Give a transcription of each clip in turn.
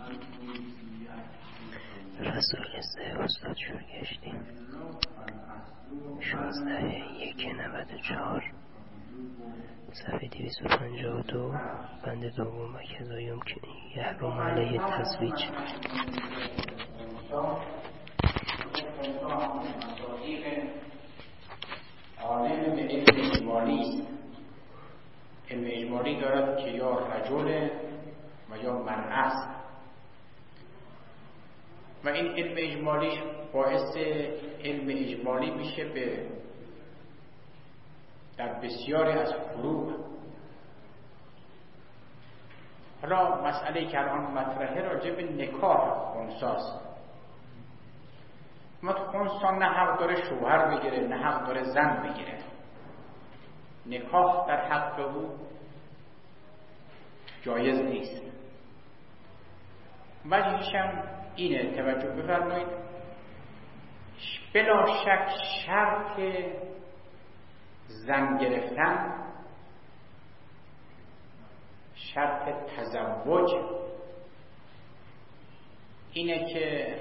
رسول 3 استاد شور گشتیم 16/1/94 صفحه 252 بند دوم و کذا یمکن یحرم علیه تزویج. عالم به علم اجمالی است. علم اجمالی دارد که یا رجل و یا مرأه است و این علم اجمالیش باعث علم اجمالی میشه در بسیاری از فروع. حالا مسئله که الان مطرحه راجع به نکاح خنثاست. ما تو خنثا نه حق داره شوهر بگیره نه حق داره زن بگیره. نکاح در حق او جایز نیست. وجهش هم اینه، توجه بفرمایید، بلا شک شرط زن گرفتن، شرط تزوج اینه که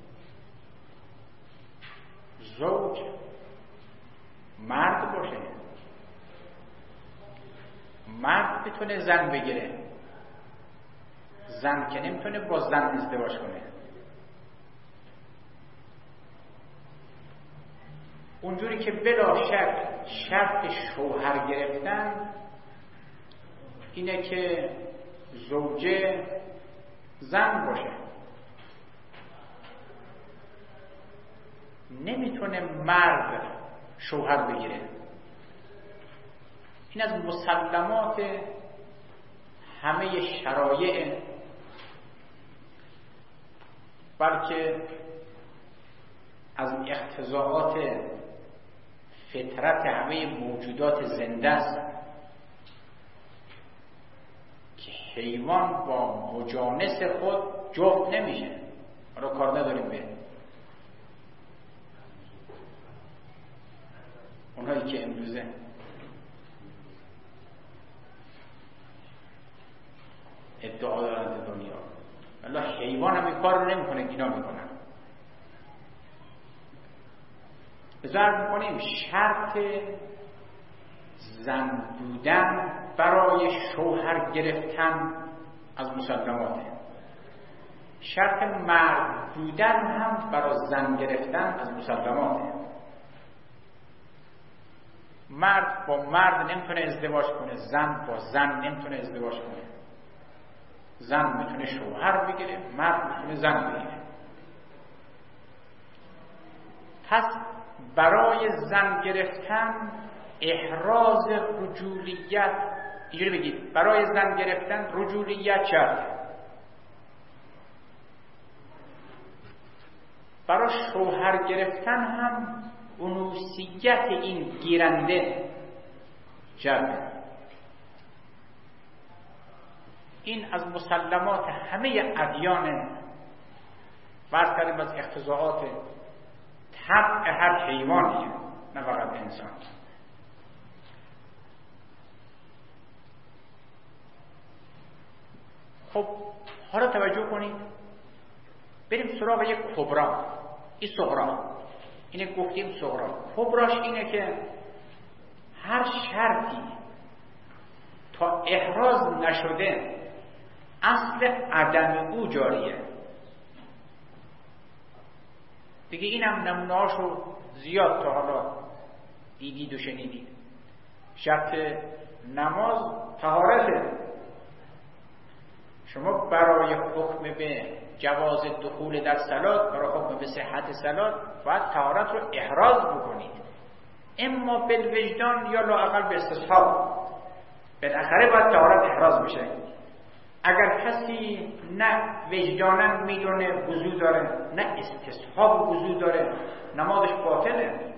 زوج مرد باشه. مرد بتونه زن بگیره، زن که نمیتونه با زن ازدواج کنه. اونجوری که بلا شک شرط شوهر گرفتن اینه که زوجه زن باشه. نمیتونه مرد شوهر بگیره. این از مسلمات همه شرایع، بلکه از اقتضاعات فطرت همه موجودات زنده است که حیوان با مجانس خود جفت نمیشه. حالا کار نداریم به اونهایی که امروزه ادعا دارند دنیا، الله حیوان هم این کار رو نمیکنه که اینا میکنن. بذار میکنیم شرط زن بودن برای شوهر گرفتن از مسلماته. شرط مرد بودن هم برای زن گرفتن از مسلماته. مرد با مرد نمیتونه ازدواج کنه، زن با زن نمیتونه ازدواج کنه. زن میتونه شوهر بگیره، مرد میتونه زن بگیره. پس برای زن گرفتن احراز رجولیت، اینجوری بگید برای زن گرفتن رجولیت شرطه. برای شوهر گرفتن هم انوثیت این گیرنده شرطه. این از مسلمات همه ادیان، فرض کردیم از اقتضاعات طبع هر حیوانیه، نه فقط انسان. خب حالا توجه کنید، بریم سراغ یک کبرا. این صغرا، اینه گفتیم صغرا. کبراش اینه که هر شرطی تا احراز نشده اصل عدم او جاریه. دیگه اینم نمونه‌هاشو زیاد تا حالا دیدید و شنیدید. شرط نماز طهارته. شما برای حکم به جواز دخول در صلات، برای حکم به صحت صلات باید طهارت رو احراز بکنید، اما بالوجدان یا لااقل به استصحاب. بالاخره باید طهارت احراز بشه. اگر کسی نه وجداناً میدونه وضو داره نه استصحاب وضو داره، نمازش باطله.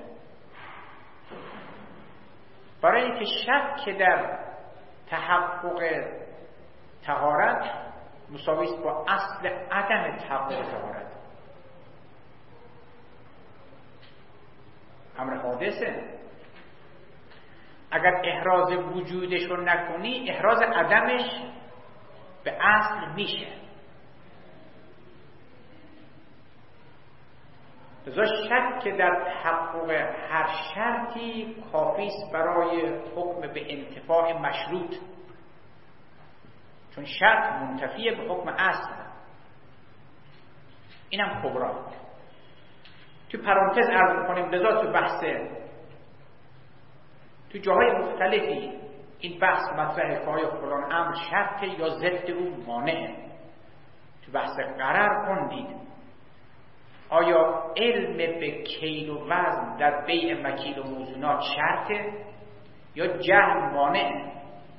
برای اینکه شک در تحقق طهارت مساوی است با اصل عدم تحقق طهارت. امر حادثه. اگر احراز وجودش رو نکنی، احراز عدمش به اصل میشه. لذا شک در تحقق هر شرطی کافی است برای حکم به انتفاع مشروط، چون شرط منتفی به حکم اصل. اینم کبرا. تو پرانتز عرض می‌کنیم لذا تو بحث تو جاهای مختلفی این بحث مطرحه که آیا فلان امر شرطه یا ضد او مانعه. تو بحث قرار خوندید آیا علم به کیل و وزن در بیع مکیل و موزونات شرطه یا جهل مانعه؟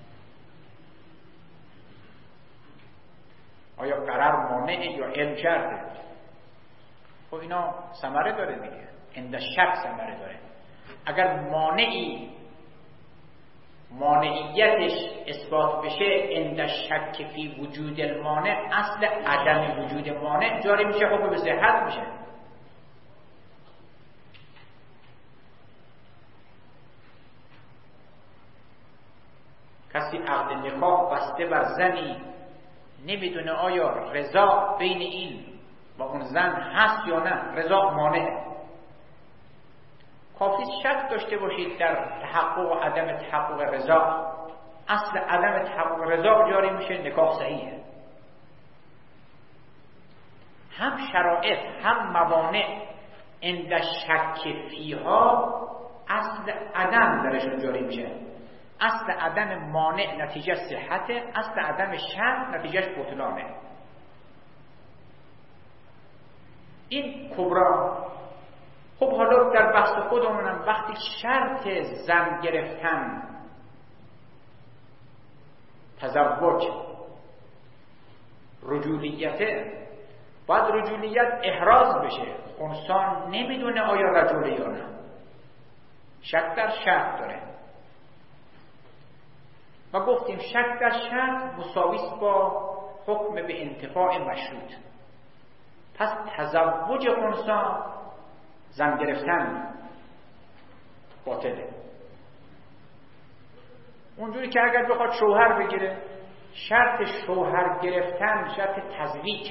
آیا قرار مانعه یا علم شرطه؟ خب اینا ثمره داره دیگه، عند شک ثمره داره. اگر مانعیتش اثبات بشه عند شک فی وجود المانع، اصل عدم وجود مانع جاری میشه، خب به صحت میشه. کسی عقد نکاح بسته بر زنی نمیدونه آیا رضا بین این و اون زن هست یا نه، رضا مانعه. کافی شک داشته باشید در تحقق و عدم تحقق رضا، اصل عدم تحقق رضا جاری میشه، نکاح صحیحه. هم شرایط هم موانع عند شک فیها اصل عدم درشون جاری میشه. اصل عدم مانع نتیجه صحته، اصل عدم شرط نتیجهش بطلانه. این کبرا. خب حالا در بحث خودمونم وقتی شرط زن گرفتن تزوج رجولیته، باید رجولیت احراز بشه. انسان نمیدونه آیا رجوله یا نه، شک در شرط داره. و گفتیم شک در شرط مساویست با حکم به انتفاع مشروط. پس تزوج انسان زن گرفتن باطله. اونجوری که اگر بخواد شوهر بگیره، شرط شوهر گرفتن شرط تزویج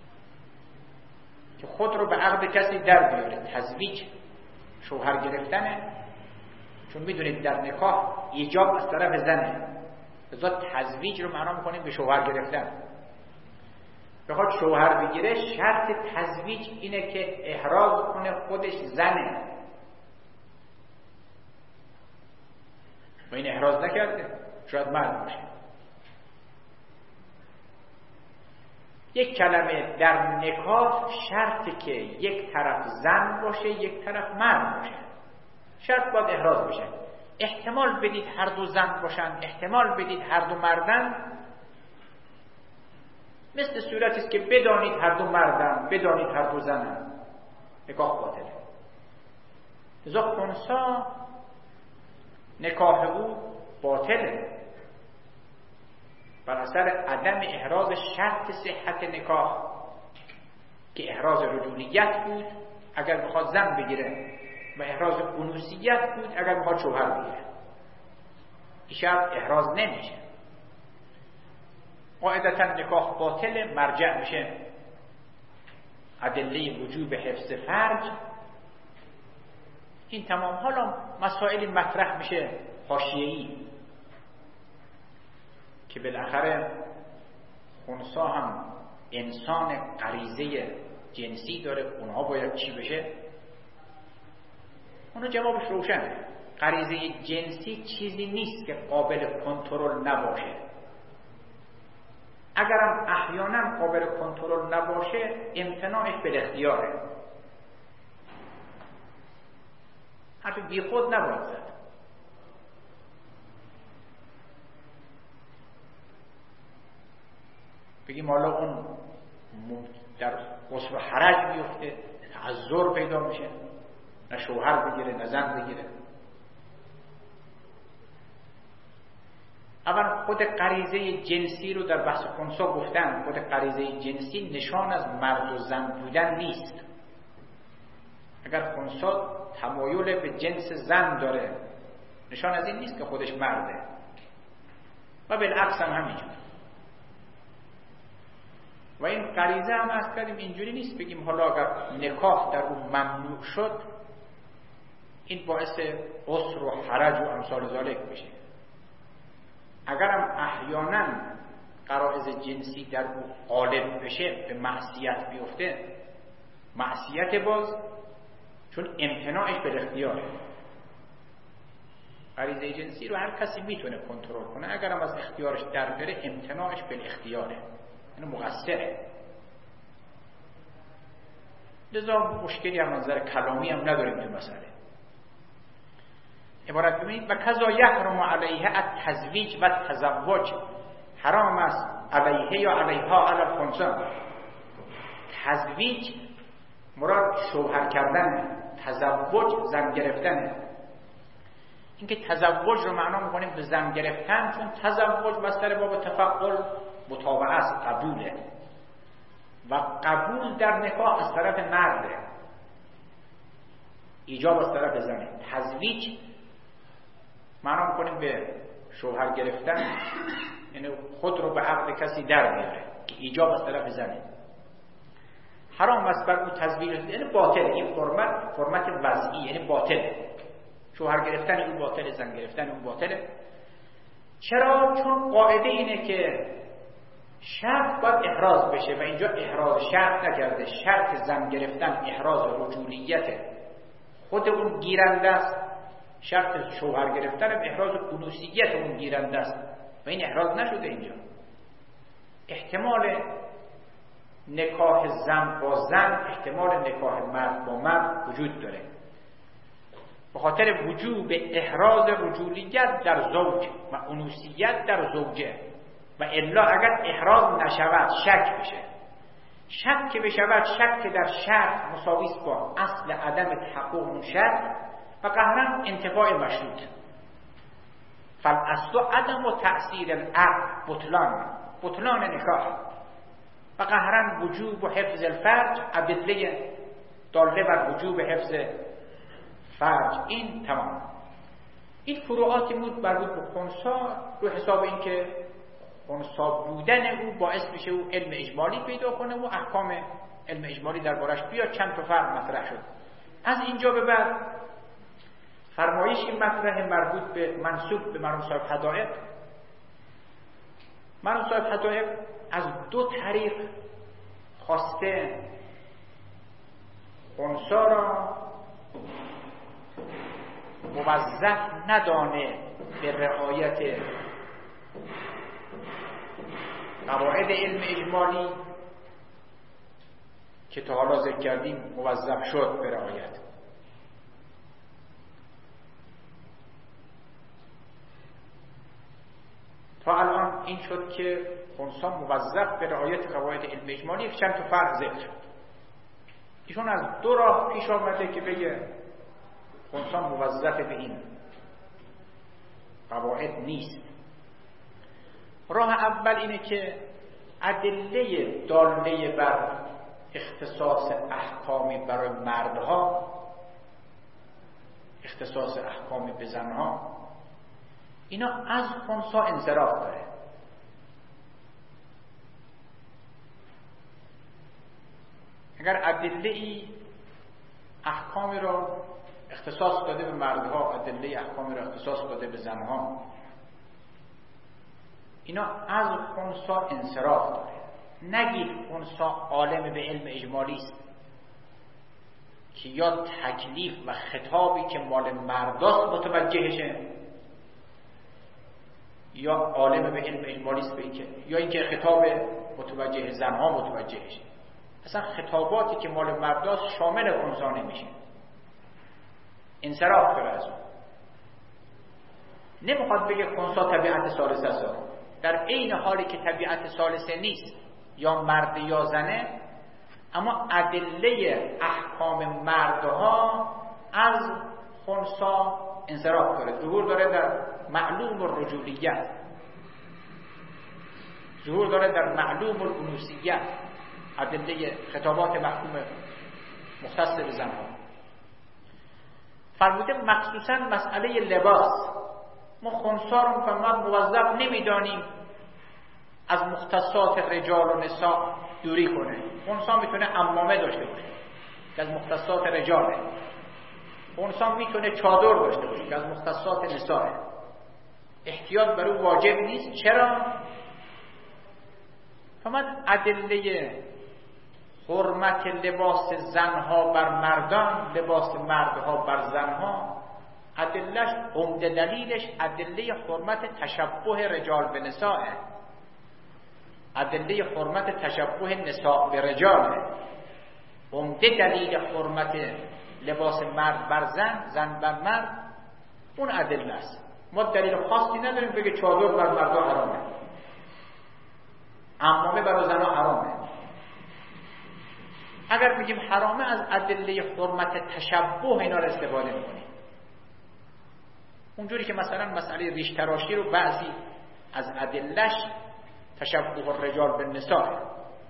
که خود رو به عقد کسی در بیاره. تزویج شوهر گرفتنه، چون میدونید در نکاح ایجاب از طرف زنه، لذا تزویج رو معنا میکنیم به شوهر گرفتن. بخواد شوهر بگیره شرط تزویج اینه که احراز کنه خودش زنه و این احراز نکرده، شاید مرد باشه. یک کلمه در نکاح شرطی که یک طرف زن باشه یک طرف مرد باشه، شرط باید احراز بشه. احتمال بدید هر دو زن باشن، احتمال بدید هر دو مردن، مثل صورتی است که بدانید هر دو مردن، بدانید هر دو زنن، نکاح باطله. لذا خنثی نکاح او باطله بر اثر عدم احراز شرط صحت نکاح که احراز رجولیت بود اگر بخواد زن بگیره و احراز انوثیت بود اگر بخواد شوهر بگیره. این شرط احراز نمیشه. قاعدتا نکاح باطل مرجع میشه ادله وجوب حفظ فرج. این تمام. حالا مسائلی مطرح میشه حاشیه‌ای که بالاخره خنثی هم انسان غریزه جنسی داره، اونها باید چی بشه؟ اونها جوابش روشنه. غریزه جنسی چیزی نیست که قابل کنترل نباشه. اگرم احیانا قابل کنترل نباشه امتناعش بالاختیاره. حرف بی خود نباید زد. بگیم حالا اون در قصر و حرج میفته، تعذر پیدا میشه، نه شوهر بگیره نه زن بگیره. اول خود غریزه جنسی رو در بحث خنثی گفتن. خود غریزه جنسی نشان از مرد و زن بودن نیست. اگر خنثی تمایل به جنس زن داره نشان از این نیست که خودش مرده و بالعکس هم همینجور. و این غریزه هم از کردیم اینجوری نیست بگیم حالا اگر نکاح در اون ممنوع شد این باعث عسر و حرج و امثال ذالک بشه. اگر هم احیانا غرایز جنسی در او غالب بشه به معصیت بیفته، معصیت باز چون امتناعش به اختیاره. غریزه جنسی رو هر کسی میتونه کنترل کنه، اگر هم از اختیارش در بره امتناعش به اختیاره، یعنی مقصره. لذا مشکلی هم منظر کلامی هم نداریم تو مسئله. عبارت ببینید و کذا یحرم علیه التزویج و التزوج، حرام است علیه یا علیها علی الخنثی. تزویج مراد شوهر کردن، تزوج زن گرفتنه. اینکه تزوج رو معنا میکنیم به زن گرفتن، چون تزوج مصدر باب تفعل متابعه است، قبوله و قبول در نکاح از طرف مرده، ایجاب از طرف زنه. تزویج معنا میکنیم به شوهر گرفتن، یعنی خود رو به عقد کسی در میاره که ایجاب از طرف زنه. حرام است بر اون تزویج، یعنی باطل. این فرمت وضعی، یعنی باطله. شوهر گرفتن اون باطله، زن گرفتن اون باطله. چرا؟ چون قاعده اینه که شرط باید احراز بشه و اینجا احراز شرط نکرده. شرط زن گرفتن احراز رجولیت خود اون گیرنده است، شرط شوهر گرفتن احراز انوثیت اون گیرنده است و این احراز نشده. اینجا احتمال نکاح زن با زن، احتمال نکاح مرد با مرد وجود داره به خاطر وجوب احراز رجولیت در زوج و انوثیت در زوجه. و الا اگر احراز نشود شک بشه، شک که بشود، شک که در شرط مساویست با اصل عدم تحقق اون شرط و قهرن انتفاع مشروط. فالاصل عدم و تأثیر العقد بطلان نکاح و قهرن وجوب و حفظ الفرج، ادله داله بر وجوب حفظ فرج. این تمام. این فروعاتی بود مربوط به خنثی، رو حساب این که خنثی بودن او باعث میشه او علم اجمالی پیدا کنه و احکام علم اجمالی دربارش بیاد. چند تا فرق مطرح شد. از اینجا به بعد فرمایش این مطرح مربوط به منسوب به مرحوم صاحب حدائق. مرحوم صاحب حدائق از دو طریق خواسته خنثی را موظف ندانه به رعایت قواعد علم اجمالی که تا حالا ذکر کردیم موظف شد به رعایت. تا الان این شد که خنثی موظف به رعایت قواعد علم اجمالی. چند تا فرق ذکر شد. ایشون از دو راه پیش آمده که بگه خنثی موظف به این قواعد نیست. راه اول اینه که ادله داله بر اختصاص احکامی برای مردها، اختصاص احکامی به زنها، اینا از خنثی انصراف داره. اگر ادله احکامی را اختصاص داده به مردها، ادله احکامی را اختصاص داده به زنها، اینا از خنثی انصراف داره. نگید خنثی عالم به علم اجمالی است که یا تکلیف و خطابی که مال مرداست متوجهشه، یا عالم به علم اجمالی است یا اینکه خطاب متوجه زنها متوجهشه. اصلا خطاباتی که مال مرداست شامل خنثی نمیشه، انصراف داره از اون. نمیخواد بگه خنثی طبیعت ثالثه است، در عین حالی که طبیعت ثالثه نیست، یا مرد یا زنه، اما ادله احکام مردها از خنثی انصراف داره، ظهور داره در معلوم الرجولیت، ظهور داره در معلوم الانوثیت، ادله خطابات محکوم مختص به زنها. فرموده مخصوصا مسئله لباس، ما خنثی رو موظف نمیدانیم از مختصات رجال و نساء دوری کنه. خنثی میتونه عمامه داشته باشه که از مختصات رجاله. خنثی میتونه چادر داشته باشه که از مختصات نسائه. احتیاط بر او واجب نیست. چرا؟ فقط ادله حرمت لباس زنها بر مردان، لباس مردها بر زنها، ادلهش عمده دلیلش ادله حرمت تشبه رجال به نسائه، ادله حرمت تشبه نساء به رجاله. عمده دلیل حرمت لباس مرد بر زن، زن بر مرد اون ادله است. ما دلیل خاصی نداریم بگه چادر بر مردا حرامه، عمامه برای زنها حرامه. اگر بگیم حرامه از ادله حرمت تشبه اینا رو استفاده میکنیم. اونجوری که مثلا مسئله ریش تراشی رو بعضی از ادلهش تشبه الرجال بالنساء.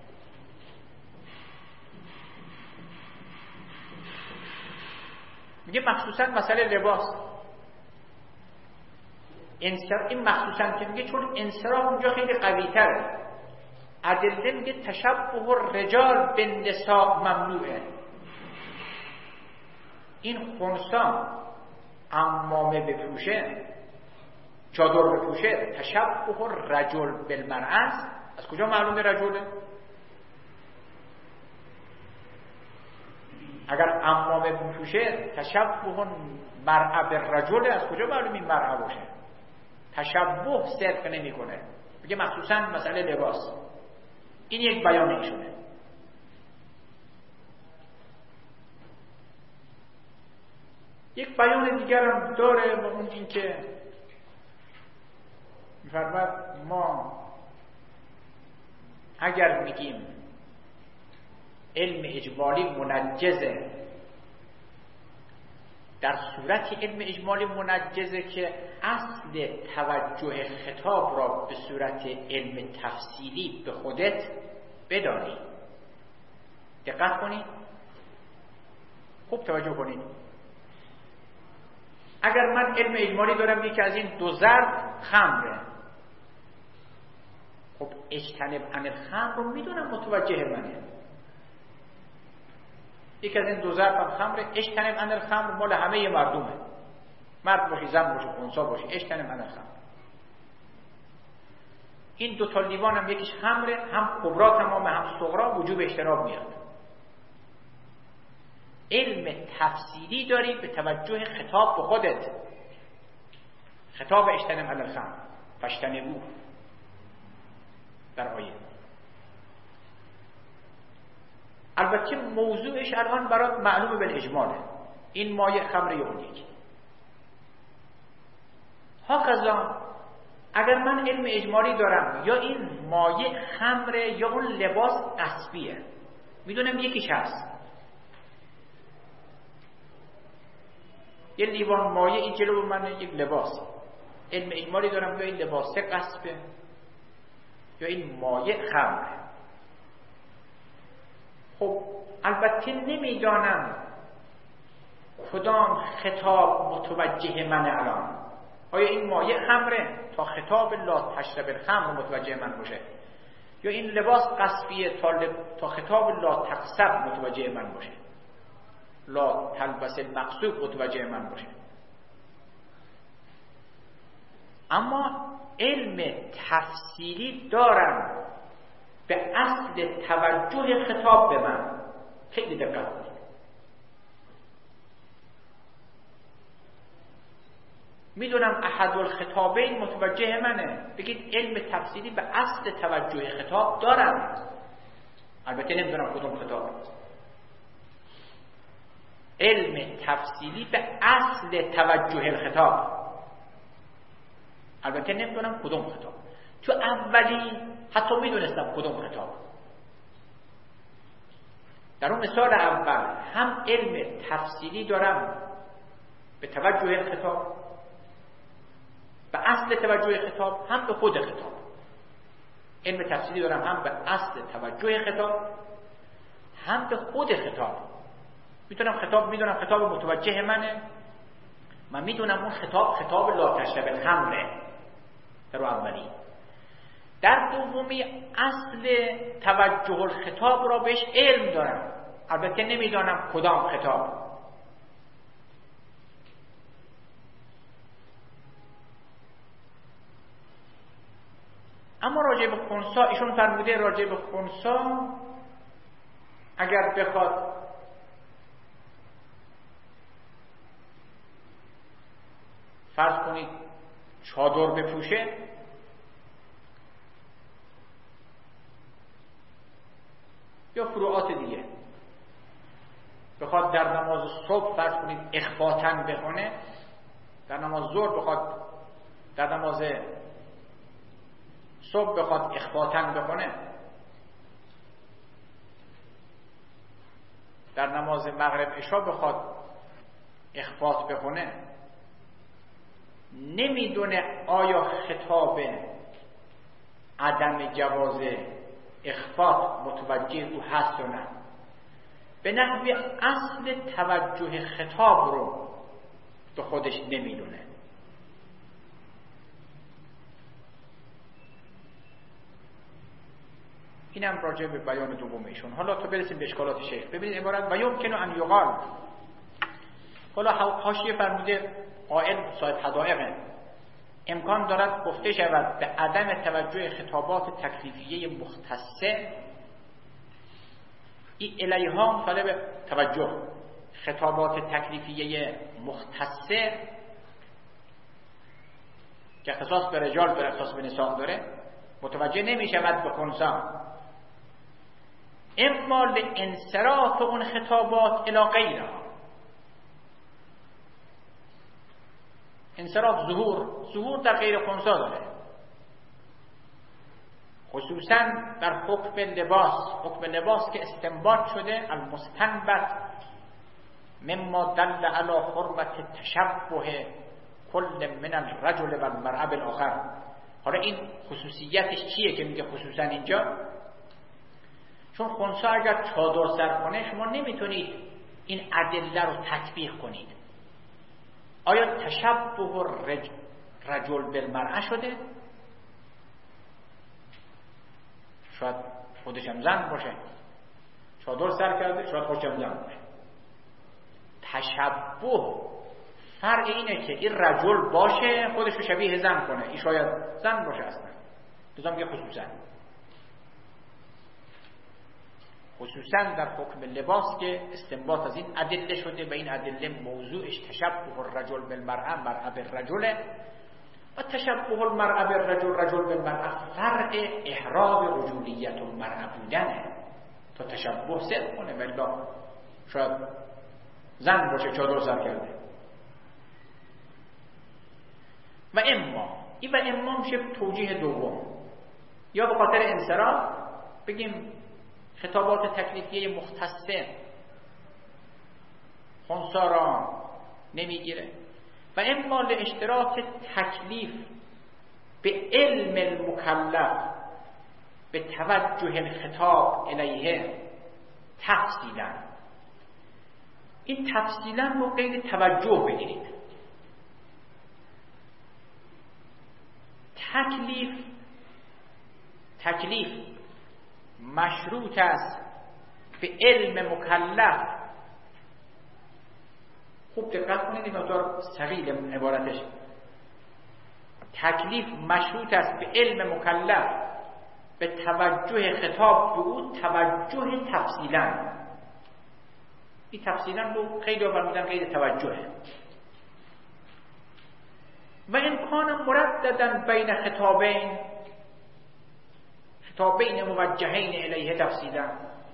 میگه مخصوصا مسئله لباس این مخصوصا که میگه چون انصراف اونجا خیلی قوی تره. ادله میگه تشبه الرجال بالنساء ممنوعه. این خنثی عمامه بپوشه، چادر بپوشه، تشبه الرجل بالمرأة. از کجا معلومه رجله؟ اگر عمامه بپوشه تشبه المرأة بالرجل، از کجا معلومه این مرأة باشه؟ تشبه صدق نمیکنه. میگه مخصوصا مسئله لباس. این یک بیان ایشونه. یک بیان دیگر هم داره و اون این که می‌فرماید ما اگر میگیم علم اجمالی منجزه، در صورت علم اجمالی منجزه که اصل توجه خطاب را به صورت علم تفصیلی به خودت بدانی. دقت کنید، خوب توجه کنید. اگر من علم اجمالی دارم یکی از این دو ظرف خمره، خب اجتنب عن الخمر رو میدونم متوجه منه. یکی از این دو ظرف هم خمره، اجتنب عن الخمر مال همه مردمه، مرد باشی زن باشی خنثی باشی، اجتنب عن الخمر. این دو تا لیوان هم یکیش خمره، هم کبرا تمام هم صغرا، وجوب اجتناب میاد. علم تفصیلی داری به توجه خطاب به خودت. خطاب اجتنب عن الخمر فاجتنبوه در آیه. البته موضوعش الان برات معلومه بالاجماله، این مایه خمره اون یکی. هاکذا اگر من علم اجمالی دارم یا این مایه خمره یا اون لباس اسبیه، میدونم یکیش هست. یه لیوان مایه این جلو من یک لباس، علم اجمالی دارم یا این لباسه قصبه یا این مایه خمره. خب البته نمیدانم کدام خطاب متوجه من الان. آیا این مایه خمره تا خطاب لا تشرب الخمر متوجه من باشه، یا این لباس قصبیه تا خطاب لا تقصب متوجه من باشه، لا تلبس المقصوب متوجه من باشه. اما علم تفصیلی دارم به اصل توجه خطاب به من. خیلی دقت کنید. میدونم احد الخطابین متوجه منه، بگید علم تفصیلی به اصل توجه خطاب دارم. البته نمیدونم کدوم خطاب. علم تفصیلی به اصل توجه الخطاب، البته نمیدونم کدوم خطاب. تو اولی حتی میدونستم کدوم خطاب. در اون مثال اول هم علم تفصیلی دارم به توجه خطاب، به اصل توجه خطاب، هم به خود خطاب. علم تفصیلی دارم هم به اصل توجه خطاب هم به خود خطاب. میدونم خطاب متوجه منه. من میدونم اون خطاب لا تشرب الخمره در اولی. در دومی اصل توجه الخطاب را بهش علم دارم، البته نمیدانم کدام خطاب. اما راجع به خنثی ایشون فرموده راجع به خنثی اگر بخواد فرض کنید چادر بپوشه، یا فروعات دیگه، بخواد در نماز صبح فرض کنید اخفاتن بخونه، در نماز ظهر بخواد در نماز صبح بخواد اخفاتن بخونه، در نماز مغرب عشا بخواد اخفات بخونه، نمیدونه آیا خطاب عدم جواز اخفات متوجه او هست یا نه. به نحوی اصل توجه خطاب رو به خودش نمیدونه. اینم راجع به بیان دوم ایشون. حالا تو برسیم به اشکالات شیخ. ببینید عبارت و یمکن ان یقال، حالا حاشیه فرموده قائل صاحب حدائق امکان دارد گفته شود به عدم توجه خطابات تکلیفیه مختصه، این الیها طالب توجه خطابات تکلیفیه مختصه که اختصاص به رجال داره، اختصاص به نساء داره، متوجه نمی شود به خنثی، اما لانصراف اون خطابات الی غیرها، انصراف ظهور در غیر خنثی داره، خصوصا در حکم لباس که استنباط شده المستنبط مما دل علی حرمت تشبه کل من الرجل و المرأة بالاخر. حالا این خصوصیتش چیه که میگه خصوصا اینجا؟ چون خنثی اگر چادر سر کنه شما نمیتونید این ادله رو تطبیق کنید. آیا تشبه رجل بالمرأة شده؟ شاید خودش هم زن باشه، چادر سر کرده، شاید خودش هم زن باشه. تشبه فرق اینه که این رجل باشه خودش رو شبیه زن کنه، این شاید زن باشه اصلا. لذا میگه خصوصا در حکم لباس که استنباط از این ادله شده و این ادله موضوعش تشبه الرجل بالمرأة، مرأة بالرجل، و تشبه المرأة بالرجل، رجل بالمرأة فرق احراز رجولیت المرأة بودنه تا تشبه صدق کنه، ولی شاید زن باشه چادر سر کرده. و اما میشه توجیه دوم، یا به خاطر انصراف بگیم خطابات تکلیفیه مختصه خنثی را نمیگیره، و اما لاشتراک تکلیف به علم المکلف به توجه الخطاب الیه تفصیلا. این تفصیلا رو قید توجه بگیرید. تکلیف مشروط است به علم مکلف. خوب دقت کنید، این مقدار ثقیل عبارتش. تکلیف مشروط است به علم مکلف به توجه خطاب به او توجه تفصیلا. این تفصیلا رو قید آورده قید توجهه. و امکان مرددن بین خطابین موجهین الیه تفصیلا.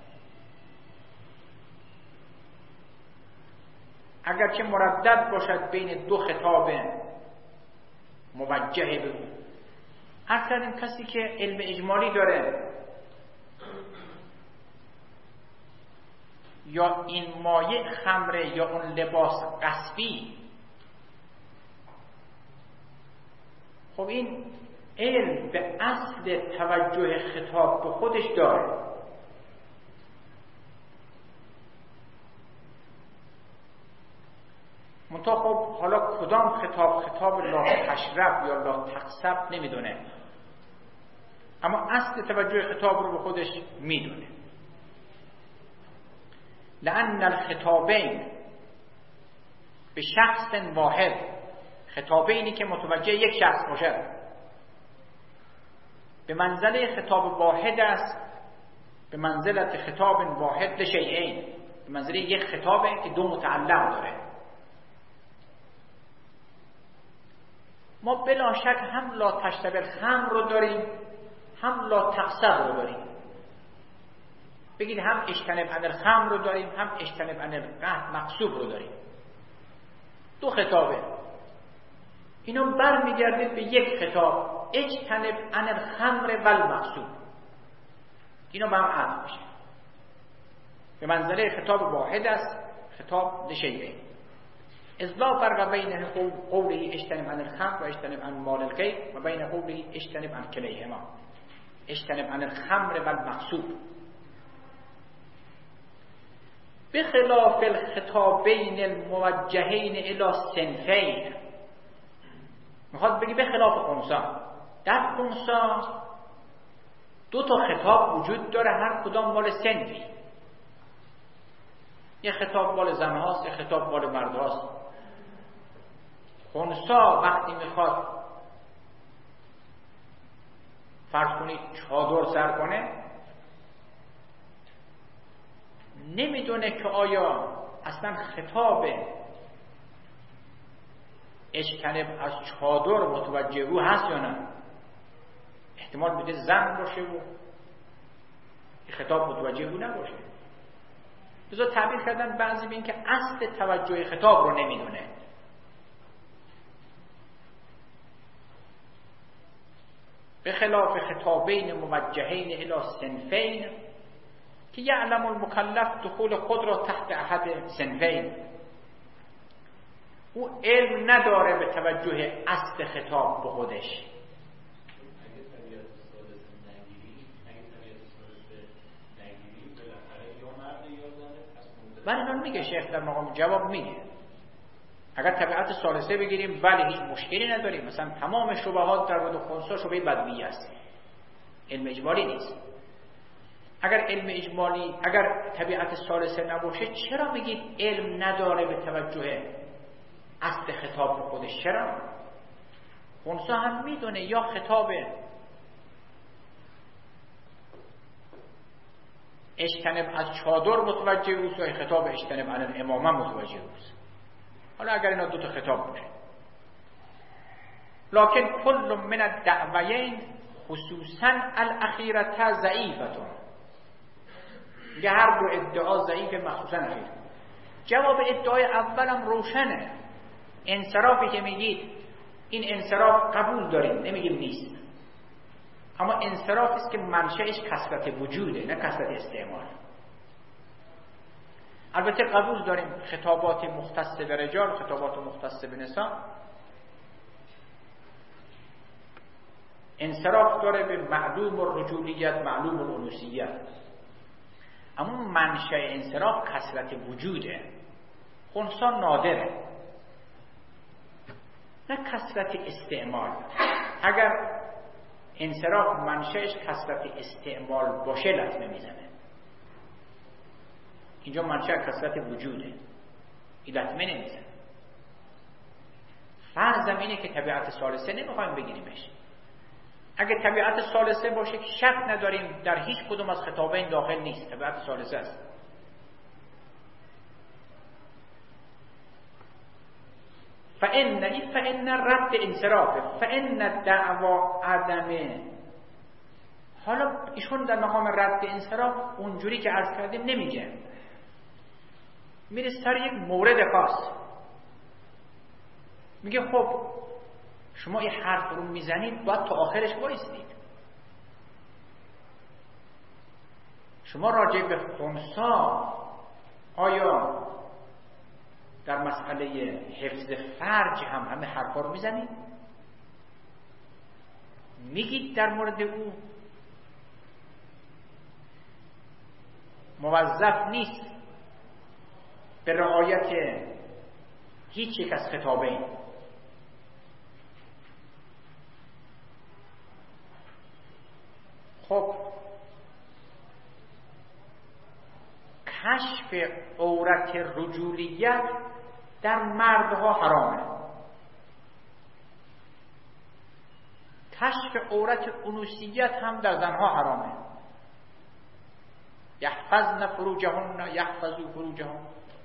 اگرچه مردد باشد بین دو خطاب موجه به او. هر کردیم کسی که علم اجمالی داره یا این مایع خمره یا اون لباس غصبی، خب این علم به اصل توجه خطاب به خودش داره. منتها خب حالا کدام خطاب لا تشرب یا لا تقصب نمیدونه. اما اصل توجه خطاب رو به خودش میدونه. لأن الخطابین به شخص واحد، خطابینی که متوجه یک شخص باشد، به منزله خطاب واحد است، به منزلت خطاب واحد لشیئین، به منزله یک خطابه که دو متعلق داره. ما بلا شک هم لا تشتبه الخمر رو داریم، هم لا تقصر رو داریم. بگید هم اجتنب عن الخمر رو داریم، هم اجتنب عن القحط مقصوب رو داریم. دو خطابه، اینا برمیگرده به یک خطاب، اجتنب عن الخمر و المقصوب. اینا با هم عطف میشه، به منزله خطاب واحد است، خطاب لشیئین. اذ لا فرق بین قوله اجتنب عن الخمر و اجتنب عن مال الغیر و بین قوله اجتنب عن کلیهما، اجتنب عن الخمر و المقصوب. بخلاف الخطابین الموجهین الی صنفین، میخواد بگی به خلاف خنثی. در خنثی دو تا خطاب وجود داره، هر کدام مال صنفی. یه خطاب مال زن هاست، یه خطاب مال مرد هاست. خنثی وقتی میخواد فرض کنید چادر سر کنه، نمیدونه که آیا اصلا خطاب اجتنب از چادر متوجه او هست یا نه. احتمال میده زن باشه و خطاب متوجه او نباشه. لذا تعبیر کردن بعضی به این که اصل توجه خطاب رو نمیدونه. به خلاف خطابین موجهین الی صنفین که یعلم المکلف دخول خود را تحت احد صنفین، او علم نداره به توجه اصل خطاب به خودش. من اینا میگه شیخ در مقام جواب میگه اگر طبیعت ثالثه بگیریم ولی هیچ مشکلی نداریم. مثلا تمام شبهات در مورد خنثی شبهه بدویه است، علم اجمالی نیست. اگر علم اجمالی، اگر طبیعت ثالثه نباشه، چرا میگید علم نداره به توجه اصل خطاب به خودش؟ چرا؟ خنثی هم میدونه یا خطاب اجتنب از چادر متوجه اوست یا خطاب اجتنب عن الامامه متوجه اوست. حالا اگر اینا دو تا خطاب باشه، لکن کل من الدعویین خصوصا الاخیرة ضعیفتون، میگه هر دو ادعا ضعیف، مخصوصا اخیر. جواب ادعای اولم روشنه. انصرافی که میگید این انصراف قبول داریم، نمیگیم نیست، اما انصرافی است که منشأش کثرت وجوده نه کثرت استعمال. البته قبول داریم خطابات مختص به رجال، خطابات مختص به نساء انصراف داره به معلوم الرجولیت، معلوم الانوثیت، اما منشأ انصراف کثرت وجوده. خنثی نادره نه کثرت استعمال. اگر انصراف منشأش کثرت استعمال باشه لطمه میزنه. اینجا منشأ کثرت وجوده، این لطمه نمیزنه. فرضم اینه که طبیعت ثالثه نمیخوایم بگیریمش. اگه طبیعت ثالثه باشه که شک نداریم در هیچ کدوم از خطابین داخل نیست، طبیعت ثالثه است. فإن رد انصراف فإن دعوا عدمه. حالا ایشون در مقام رد انصراف اونجوری که عرض کردیم نمیگه، میره سر یک مورد خاص. میگه خب شما این حرف رو میزنید باید تا آخرش وایسید. شما راجع به خنثی آیا در مسئله حفظ فرج هم همه حرفا رو میزنید؟ میگید در مورد او موظف نیست به رعایت هیچ یک از خطابین. کشف عورت رجولیت در مردها حرامه، کشف عورت انوثیت هم در زنها حرامه. یحفظن فروجهن یحفظوا فروجهم.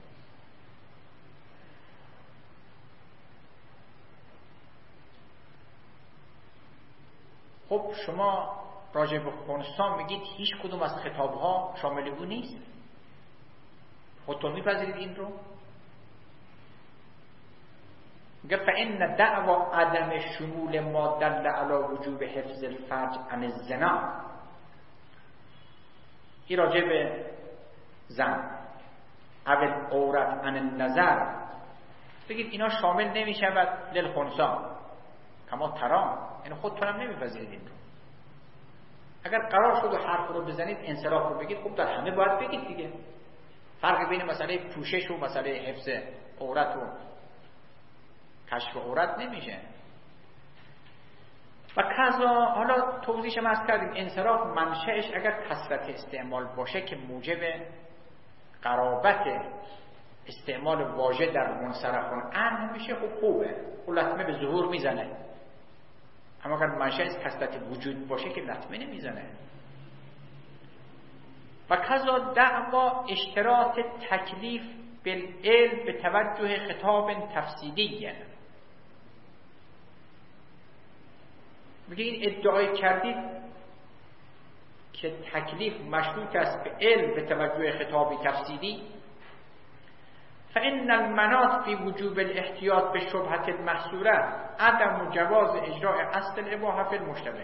خب شما راجع به خنثی میگید هیچ کدوم از خطابها شامل او نیست. خودتون میپذیرید این رو؟ میگه فإن دعوا عدم شمول ما دل علی وجوب حفظ الفرج عن الزنا. این راجع به زن او عورت عن النظر بگید اینا شامل نمیشود للخنثی کما ترام. این خودتون هم نمیپذیرید این رو. اگر قرار شد و حرف رو بزنید انصراف رو بگید، خب در همه باید بگید دیگه. فرق بین مسئله پوشش و مسئله حفظ عورت و کشف عورت نمیشه. و کذا حالا توضیحش عرض کردیم انصراف منشأش اگر کثرت استعمال باشه که موجب قرابت استعمال واژه در منصرفون عن میشه، خب خوبه، خب لطمه به ظهور میزنه. اما اگر منشأش کثرت وجود باشه که لطمه نمیزنه. و کذا دعوا اشتراط تکلیف بالعلم به توجه خطاب تفصیلی. میگه این ادعای کردید که تکلیف مشروط است به علم به توجه خطابی تفصیلی. فإن المناط في وجوب الاحتیاط به شبهة المحصوره عدم جواز اجراء اصل الاباحه فی المشتبه.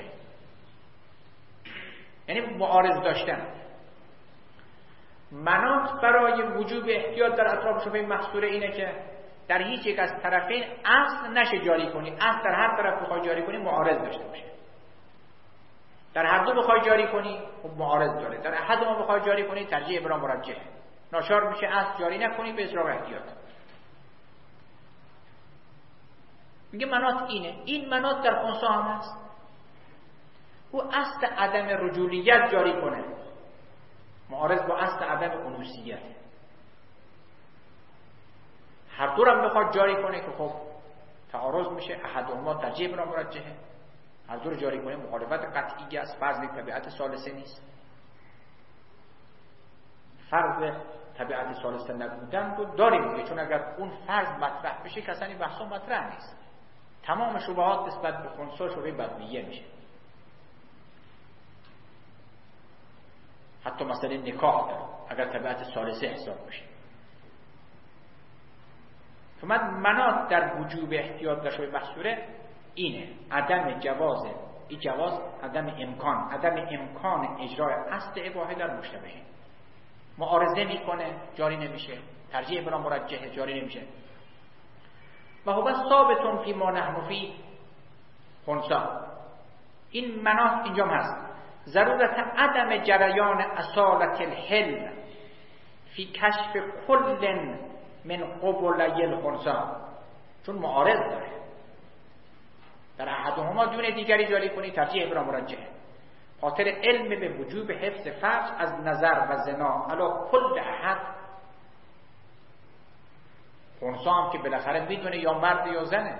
یعنی معارض داشتن. مناط برای وجوب احتیاط در اطراف شبهه محصوره اینه که در هیچ یک از طرفین اصل نشه جاری کنی، اصل در هر طرف بخوای جاری کنی معارض داشته باشه. در هر دو بخوای جاری کنی خب معارض داره، در احد ما بخوای جاری کنی ترجیح ابرام مرجح، ناچار میشه اصل جاری نکنی به اجرا احتیاط. میگه مناط اینه. این مناط در خنثی هم هست. او اصل عدم رجولیت جاری کنه معارض با اصل عدم انوثیت. هر دو رو بخواد جاری کنه که خب تعارض میشه، احدهما ترجیح ابرام مرجحه. هر دو رو جاری کنه مخالفت قطعی است، فرض طبیعت ثالثه نیست. فرض طبیعت ثالثه نبودن رو داریم دیگه، چون اگر اون فرض مطرح بشه که اصلا این بحثا مطرح نیست. تمام شبهات نسبت به خنثی شبهه بدویه میشه. حتی مسئله نکاح داره اگر طبیعت ثالثه حساب بشه. مناط در وجوب احتیاط در شبهه محصوره اینه عدم جواز، این جواز عدم امکان اجرای اصل اباحه در مشتبه. معارضه میکنه جاری نمیشه، ترجیح ابرام مرجحه جاری نمیشه. و هو ثابتون فی ما نحن فی خنثی. این مناط اینجا هست. ضرورت عدم جریان اصالت الحل فی کشف کل من قبلی الخنثی، چون معارض داره. در احدهما دون دیگری جاری کنی ترجیح ابرام مرجحه. خاطر علم به وجوب حفظ فرج از نظر و زنا علی کل احد. خنثی هم که بالاخره میدونه یا مرد یا زنه.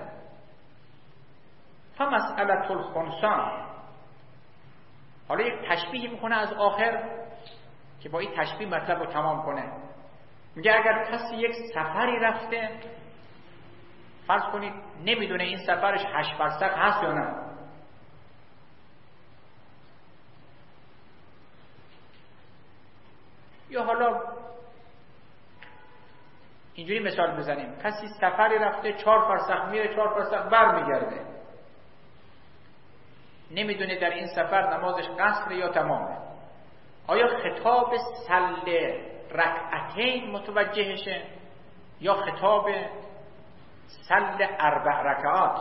فمسئله الخنثی. حالا یک تشبیه میکنه از آخر که با این تشبیه مطلب رو تمام کنه. میگه اگر کسی یک سفری رفته، فرض کنید نمیدونه این سفرش 8 فرسخ هست یا نه، یا حالا اینجوری مثال بزنیم کسی سفری رفته 4 فرسخ میره 4 فرسخ بر میگرده، نمیدونه در این سفر نمازش قصر یا تمامه. آیا خطاب صل رکعتین متوجهشه یا خطاب صل 4 رکعات؟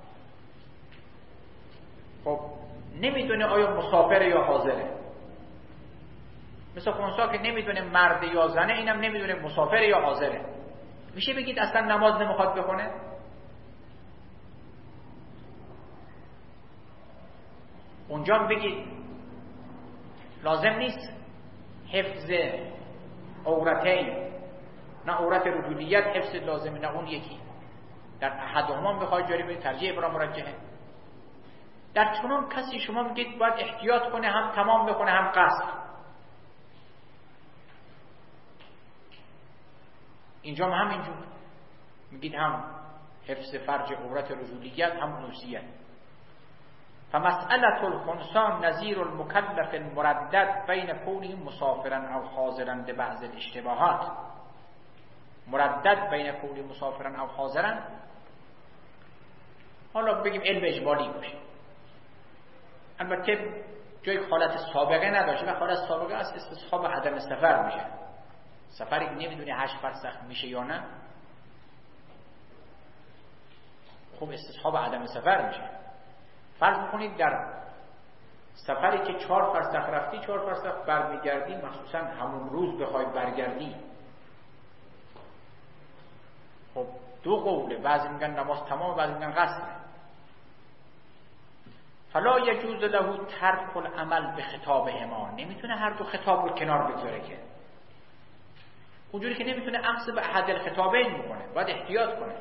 خب نمیدونه آیا مسافر یا حاضره. مثل خنثی که نمیدونه مرد یا زنه، اینم نمیدونه مسافر یا حاضره. میشه بگید اصلا نماز نمیخواد بخونه؟ اونجا بگید لازم نیست حفظ عورتین، نه عورت رجولیت حفظ لازمه نه اون یکی. در احدهما بخواهید جاری به ترجیح برای مرجحه. در چنون کسی شما میگید باید احتیاط کنه، هم تمام بکنه هم قصر. اینجا هم همینجور میگید هم حفظ فرج عورت رجولیت هم انوثیت. فمسألة الخنثی نظیر المکلف المردد بین کونه مسافرا او حاضرا لبعض الاشتباهات. مردد بین کونه مسافرا او حاضرا، حالا بگیم علم اجمالی باشه، البته جای حالت سابقه نداشته و حالت سابقه از استصحاب عدم سفر میشه. سفری که نمیدونی 8 فرسخ میشه یا نه، خب استصحاب عدم سفر میشه. فرض میکنید در سفری که 4 فرسخ رفتی 4 فرسخ برمیگردی، مخصوصا همون روز بخوای برگردی، خب دو قوله، بعضی میگن نماز تمام، بعضی میگن قصره. فلا یجوز له ترک العمل به خطابهما، نمیتونه هر دو خطاب رو کنار بگذاره که، اونجوری که نمیتونه عکس به احد الخطابین میکنه، باید احتیاط کنه.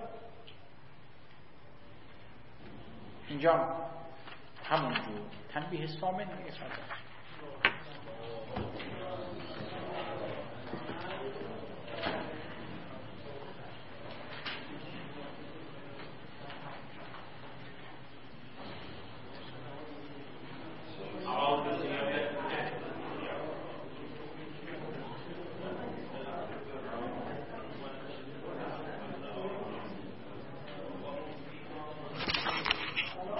اینجا همونجور تنبیه سامن میگه.